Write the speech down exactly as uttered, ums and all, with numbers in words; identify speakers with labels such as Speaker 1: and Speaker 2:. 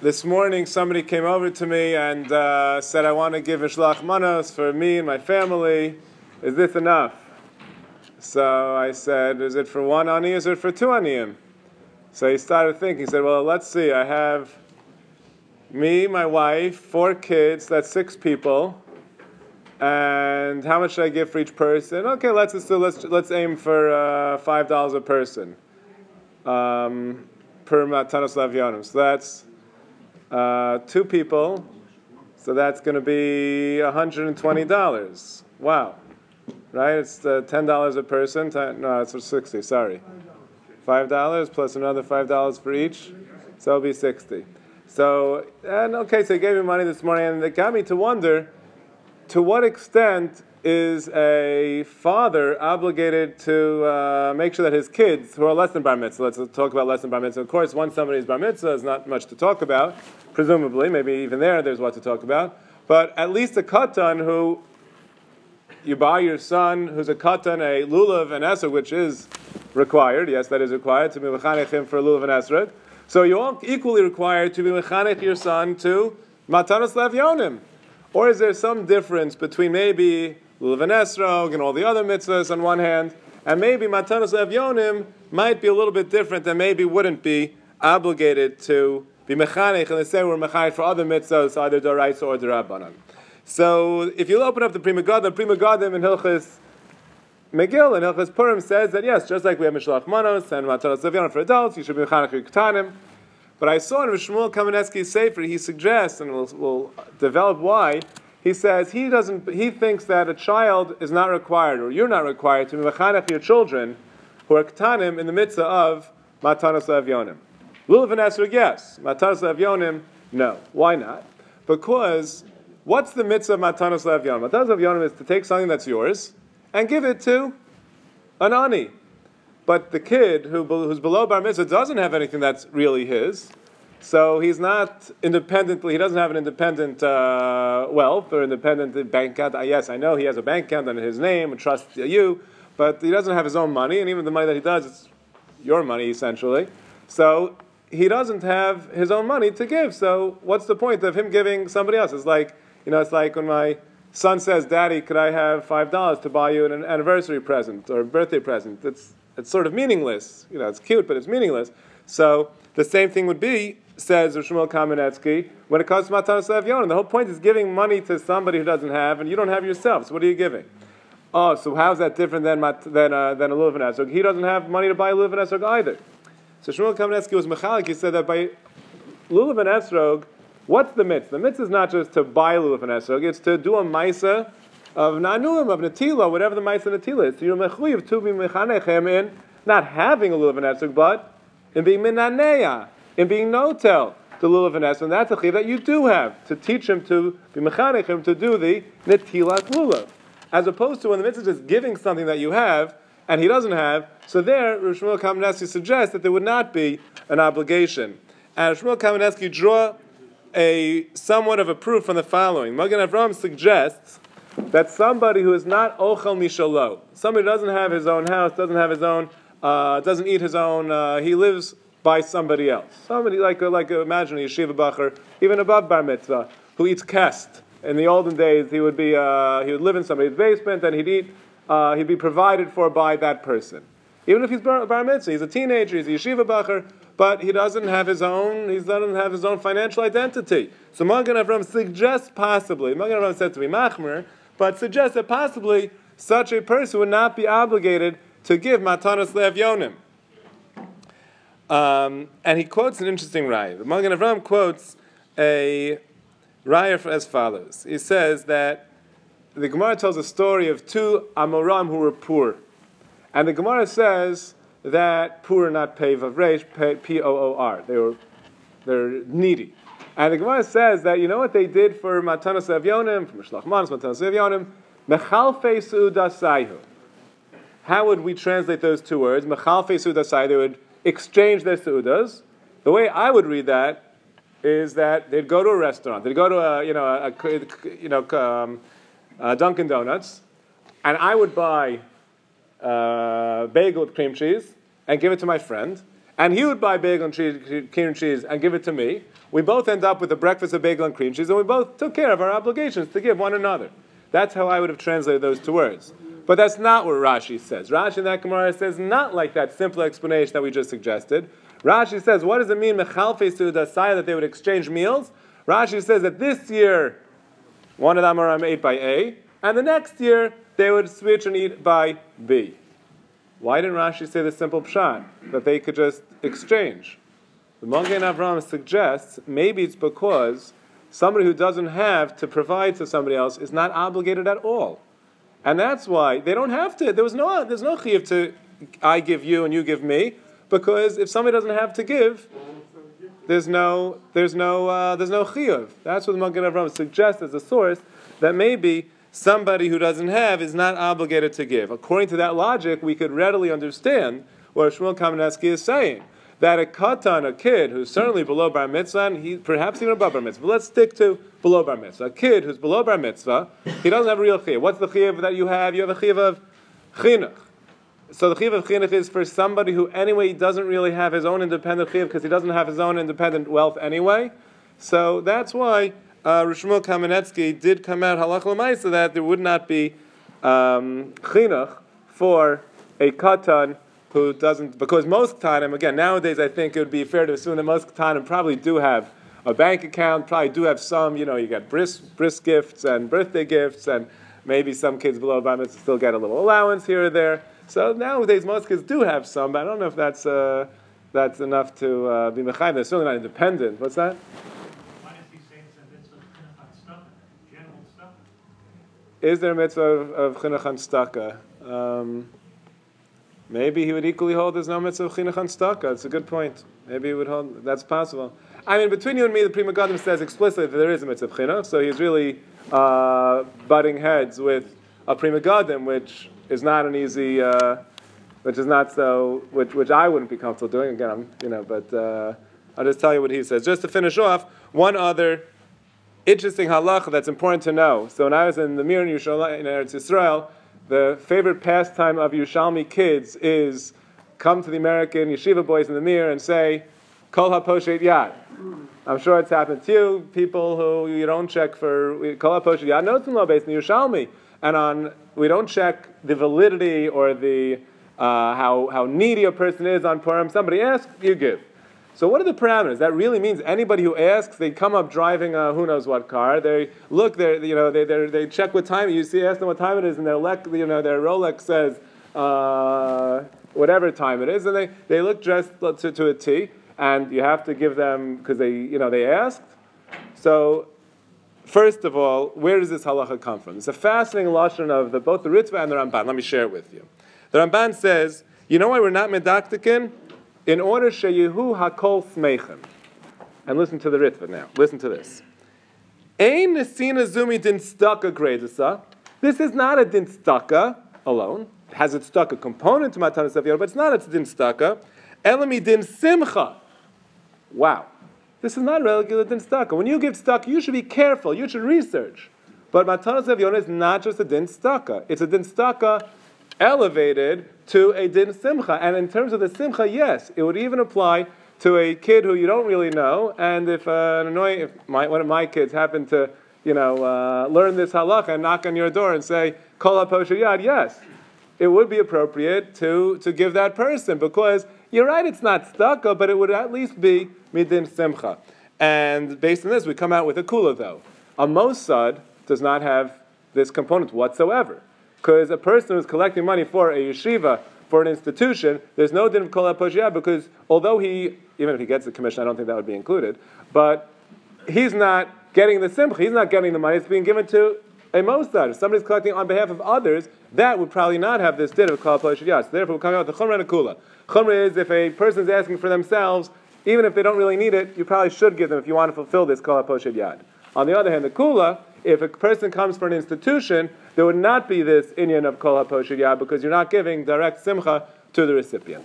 Speaker 1: This morning somebody came over to me and uh, said, I want to give Mishlach Manos for me and my family. Is this enough? So I said, is it for one ani, is it for two aniyim? So he started thinking, he said, well, let's see, I have me, my wife, four kids, that's six people. And how much should I give for each person? Okay, let's let's let's, let's aim for uh, five dollars a person um, per matanos lavyonim. So that's uh, two people. So that's going to be one hundred and twenty dollars. Wow, right? It's uh, ten dollars a person. Ten, no, it's for sixty. Sorry, five dollars plus another five dollars for each. So it'll be sixty. So and okay, so he gave me money this morning, and it got me to wonder. To what extent is a father obligated to uh, make sure that his kids, who are less than bar mitzvah, let's talk about less than bar mitzvah. Of course, once somebody's bar mitzvah, is not much to talk about, presumably. Maybe even there, there's what to talk about. But at least a katan who, you buy your son, who's a katan, a lulav and esrog, which is required, yes, that is required, to be mechanech him for a lulav and esrog. So you're equally required to be mechanech your son to matanos lavyonim. Or is there some difference between maybe lulav and esrog and all the other mitzvahs on one hand, and maybe matanos lavyonim might be a little bit different and maybe wouldn't be obligated to be mechanech, and they say we're mechanech for other mitzvahs, either d'oraisa or d'rabbanan. So if you open up the Pri Megadim, Pri Megadim in Hilchos Megil and Hilchos Purim says that yes, just like we have Mishlach Manos and matanos lavyonim for adults, you should be mechanech your ketanim. But I saw in Shmuel Kamenetsky's Sefer, he suggests, and we'll, we'll develop why, he says he doesn't. He thinks that a child is not required, or you're not required, to be mechanech your children who are ketanim in the mitzvah of matanos lavyonim. Lulav and esrog, yes. Matanos lavyonim, no. Why not? Because what's the mitzvah of matanos lavyonim? Matanos lavyonim is to take something that's yours and give it to an ani. But the kid who, who's below bar mitzvah doesn't have anything that's really his, so he's not independently. He doesn't have an independent uh, wealth or independent bank account. Uh, yes, I know he has a bank account under his name and trusts you, but he doesn't have his own money, and even the money that he does, it's your money essentially. So he doesn't have his own money to give. So what's the point of him giving somebody else? It's like you know, it's like when my son says, "Daddy, could I have five dollars to buy you an anniversary present or a birthday present?" It's It's sort of meaningless. You know, it's cute, but it's meaningless. So the same thing would be, says Shmuel Kamenetsky, when it comes to matanos lavyonim. The whole point is giving money to somebody who doesn't have, and you don't have yourself. So what are you giving? Oh, so how's that different than than uh, than a lulav and esrog? He doesn't have money to buy a lulav and esrog either. So Shmuel Kamenetsky was mechalik. He said that by lulav and esrog, what's the mitzvah? The mitzvah is not just to buy lulav and esrog; it's to do a maisa of nanuim, of netila, whatever the ma'aseh netila is. So you're mechuyev to be mechanechem in not having a lulav and esrog, but in being minaneya, in being notel the lulav and esrog. And that's a chiv that you do have, to teach him to be mechanechem to do the netilat lulav. As opposed to when the mitzvah is just giving something that you have, and he doesn't have, so there, Rav Shmuel Kamenetsky suggests that there would not be an obligation. And Rav Shmuel Kamenetsky draw a somewhat of a proof from the following. Magen Avraham suggests that somebody who is not ochel mishalo, somebody who doesn't have his own house, doesn't have his own, uh, doesn't eat his own, uh, he lives by somebody else. Somebody like, a, like a, imagine a yeshiva bacher, even above bar mitzvah, who eats kest. In the olden days, he would be, uh, he would live in somebody's basement, and he'd eat, uh, he'd be provided for by that person. Even if he's bar, bar mitzvah, he's a teenager, he's a yeshiva bacher, but he doesn't have his own, he doesn't have his own financial identity. So Magen Avraham suggests possibly, Magen Avraham said to be machmer, but suggests that possibly such a person would not be obligated to give matanos lavyonim. Um, and he quotes an interesting raya. The Magen Avraham quotes a raya as follows. He says that the Gemara tells a story of two Amoram who were poor. And the Gemara says that poor, not pei vav reish, P O O R. They were, they're needy. And the Gemara says that, you know what they did for matanos lavyonim, for mishlach manos, matanos lavyonim? Mechalfei su'udasayhu. How would we translate those two words? Mechalfei su'udasayhu. They would exchange their su'udas. The way I would read that is that they'd go to a restaurant. They'd go to a, you know, a, a you know, um, a Dunkin' Donuts, and I would buy uh, bagel with cream cheese and give it to my friend. and he would buy bagel and cheese, cream and cheese and give it to me, we both end up with a breakfast of bagel and cream cheese, and we both took care of our obligations to give one another. That's how I would have translated those two words. But that's not what Rashi says. Rashi in that Gemara says not like that simple explanation that we just suggested. Rashi says, what does it mean, Mechalfe Sudasaya, that they would exchange meals? Rashi says that this year, one of them are ate by A, and the next year, they would switch and eat by B. Why didn't Rashi say the simple pshat, that they could just exchange? The Magen Avraham suggests maybe it's because somebody who doesn't have to provide to somebody else is not obligated at all. And that's why they don't have to. There was no, there's no chiyuv to, I give you and you give me, because if somebody doesn't have to give, there's no, there's no, uh, there's no chiyuv. That's what the Magen Avraham suggests as a source, that maybe somebody who doesn't have is not obligated to give. According to that logic, we could readily understand what Shmuel Kamenetsky is saying. That a katan, a kid who's certainly below bar mitzvah, and he perhaps even above bar mitzvah, but let's stick to below bar mitzvah. A kid who's below bar mitzvah, he doesn't have a real chiyuv. What's the chiyuv that you have? You have a chiyuv of chinuch. So the chiyuv of chinuch is for somebody who anyway doesn't really have his own independent chiyuv because he doesn't have his own independent wealth anyway. So that's why uh, Shmuel Kamenetsky did come out halach l'maisa that there would not be um, chinuch for a katan who doesn't, because most Katanim, again, nowadays I think it would be fair to assume that most Katanim probably do have a bank account, probably do have some, you know, you get bris, bris gifts and birthday gifts, and maybe some kids below bar mitzvah still get a little allowance here or there. So nowadays most kids do have some, but I don't know if that's uh, that's enough to uh, be mechayim. They're certainly not independent. What's that?
Speaker 2: Why is he saying it's a mitzvah of chinuch on staka, general staka?
Speaker 1: Is there a mitzvah of, of chinuch on staka? Um, Maybe he would equally hold there's no mitzvah of chinuch on staka. That's a good point. Maybe he would hold, that's possible. I mean, between you and me, the Pri Megadim says explicitly that there is a mitzvah of chinuch, so he's really uh, butting heads with a Pri Megadim, which is not an easy, uh, which is not so, which which I wouldn't be comfortable doing. Again, I'm, you know, but uh, I'll just tell you what he says. Just to finish off, one other interesting halacha that's important to know. So when I was in the Mir in Yerushalayim, in Eretz Yisrael, the favorite pastime of Yerushalmi kids is come to the American yeshiva boys in the mirror and say, Kol HaPoshet Yad. I'm sure it's happened to you, people who you don't check for Kol HaPoshet Yad. No, it's in law based in Yerushalmi. And on, we don't check the validity or the uh, how, how needy a person is on Purim. Somebody asks, you give. So what are the parameters? That really means anybody who asks, they come up driving a who knows what car. They look, they you know, they they check what time. You see, ask them what time it is, and their lec, you know, their Rolex says uh, whatever time it is, and they, they look dressed to, to a T. And you have to give them because they you know they asked. So first of all, where does this halacha come from? It's a fascinating lashon of the, both the Ritva and the Ramban. Let me share it with you. The Ramban says, you know why we're not medaktikin? In order sheyehu hakol smeichen. And listen to the Ritva now. Listen to this. Ein nesina zumi din staka gredasa. This is not a din staka alone. It has a staka component to Matanas Aviyot, but it's not a din staka. Elami din simcha. Wow. This is not regular din staka. When you give staka, you should be careful. You should research. But Matanas Aviyot is not just a din staka. It's a din staka elevated to a din simcha. And in terms of the simcha, yes, it would even apply to a kid who you don't really know. And if uh, an annoying, if my, one of my kids happened to, you know, uh, learn this halacha and knock on your door and say, Kol HaPoshet Yad, yes, it would be appropriate to, to give that person, because you're right, it's not staka, but it would at least be midin simcha. And based on this, we come out with a kula, though. A Mossad does not have this component whatsoever. Because a person who's collecting money for a yeshiva, for an institution, there's no din of kol ha-poshet yad, because although he, even if he gets the commission, I don't think that would be included, but he's not getting the simcha, he's not getting the money, it's being given to a Mossad. If somebody's collecting on behalf of others, that would probably not have this din of kol ha-poshet yad. So therefore, we're coming out with the chumrah and the kula. Chumrah is if a person's asking for themselves, even if they don't really need it, you probably should give them if you want to fulfill this kol ha-poshet yad. On the other hand, the kula, if a person comes for an institution, there would not be this inyan of kol ha-poshet yad, because you're not giving direct simcha to the recipient.